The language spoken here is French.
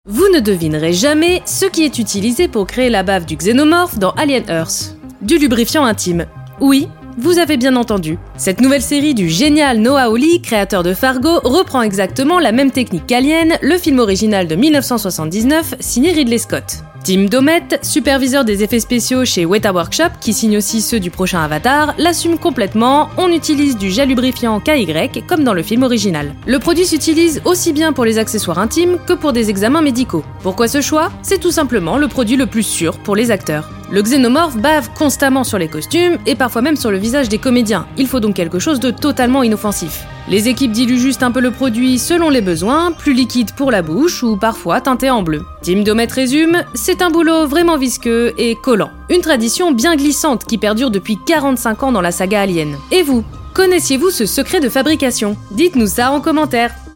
Vous ne devinerez jamais ce qui est utilisé pour créer la bave du xénomorphe dans Alien Earth. Du lubrifiant intime. Oui, vous avez bien entendu. Cette nouvelle série du génial Noah Hawley, créateur de Fargo, reprend exactement la même technique qu'Alien, le film original de 1979, signé Ridley Scott. Tim Domet, superviseur des effets spéciaux chez Weta Workshop, qui signe aussi ceux du prochain Avatar, l'assume complètement, on utilise du gel lubrifiant KY comme dans le film original. Le produit s'utilise aussi bien pour les accessoires intimes que pour des examens médicaux. Pourquoi ce choix ? C'est tout simplement le produit le plus sûr pour les acteurs. Le xénomorphe bave constamment sur les costumes et parfois même sur le visage des comédiens, il faut donc quelque chose de totalement inoffensif. Les équipes diluent juste un peu le produit selon les besoins, plus liquide pour la bouche ou parfois teinté en bleu. Tim Domet résume, c'est un boulot vraiment visqueux et collant. Une tradition bien glissante qui perdure depuis 45 ans dans la saga Alien. Et vous, connaissiez-vous ce secret de fabrication ? Dites-nous ça en commentaire.